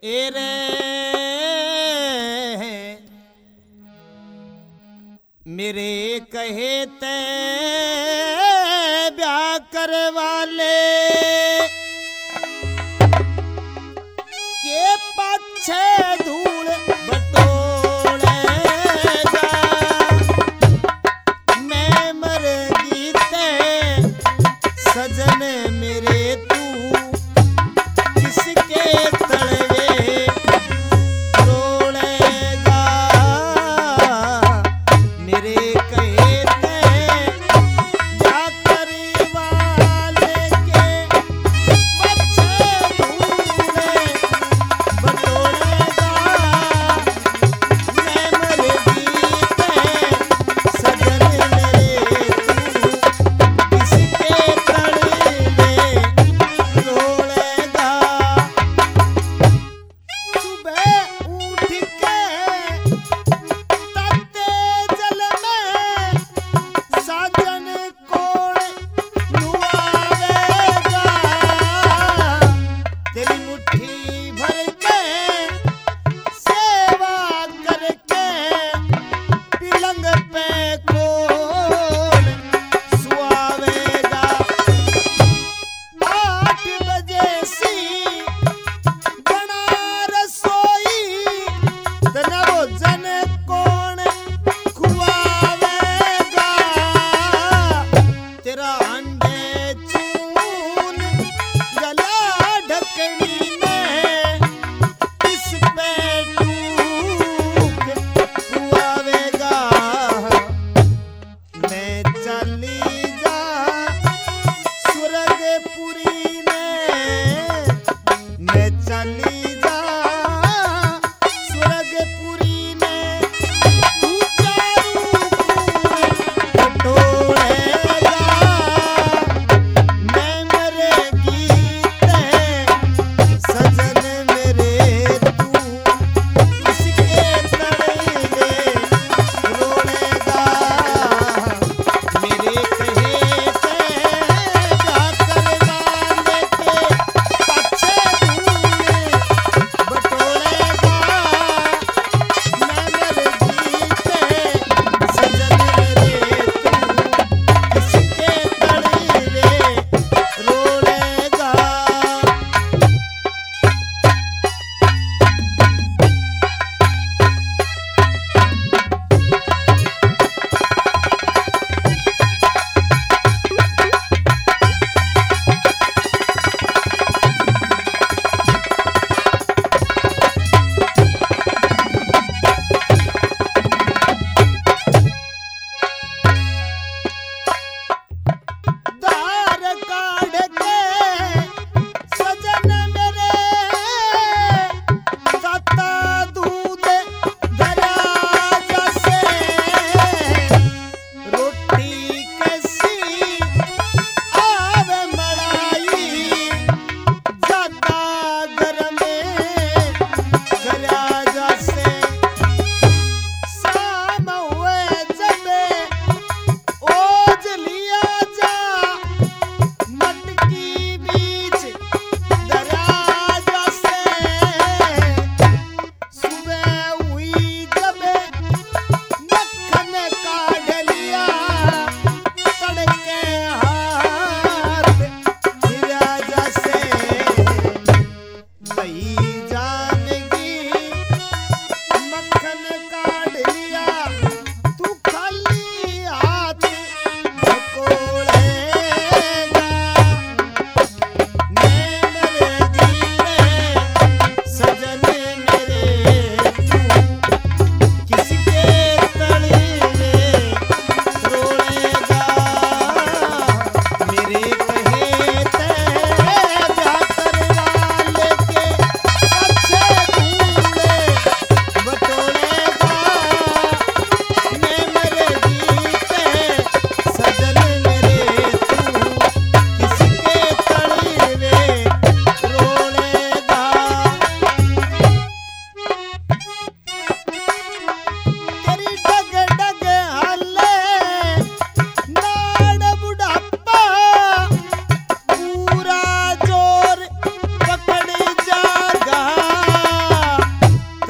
Array मेरे कहे ते ब्याह करे वाले के पाछे धूल बटोरेगा। मैं मर गीते सजन मेरे तू किसके तलवे रोलेगा। मेरे कहे ते ब्याह करे वाले के पाछे धूल बटोरेगा। मैं मर गीते सजन मेरे तू किसके तलवे रोलेगा। सुबह उठ के ताते जल में साजन कोण नुआवेगा। तेरी मुट्ठी भर के सेवा करके पलंग पे कोण सुआवेगा। 8 बजे सी बना रसोई तना भोजन कौन खुआवेगा। तेरा अंडे चून गला ढकनी में इस पे टूक खुआवेगा। मैं चली जा स्वर्गपुरी में मैं चली जा स्वर्गपुरी में तू चारू बटोरेगा। मैं मरे गीते सजन मेरे तू किसके तलवे रोलेगा। मेरे कहे ते ब्याह करे वाले के पाछे धूल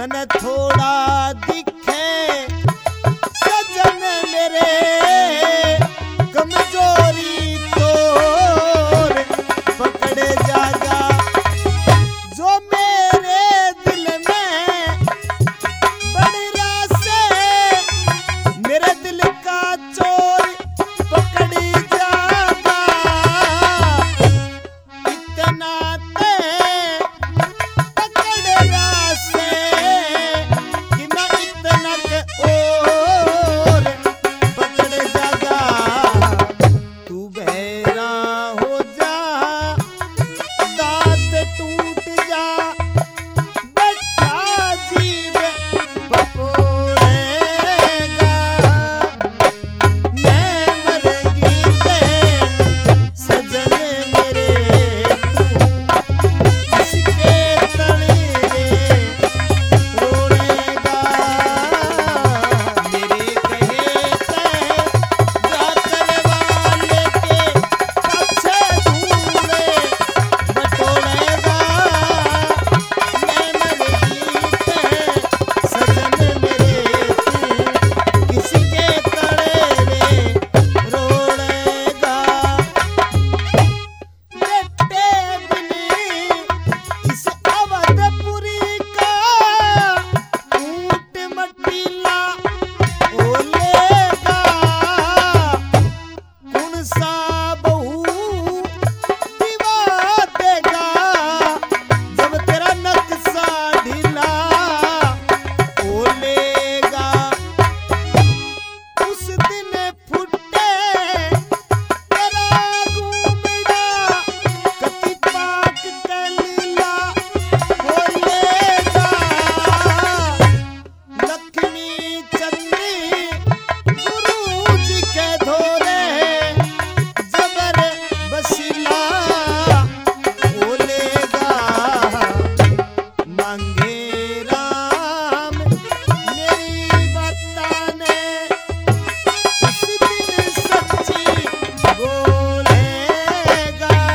मन थोड़ा दिखे सजन मेरे कमजोरी तोर पकड़े जागा जो मेरे दिल में बड़ी रास है मेरे दिल का चोर पकड़ी जागा इतना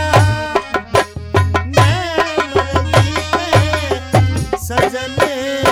सजने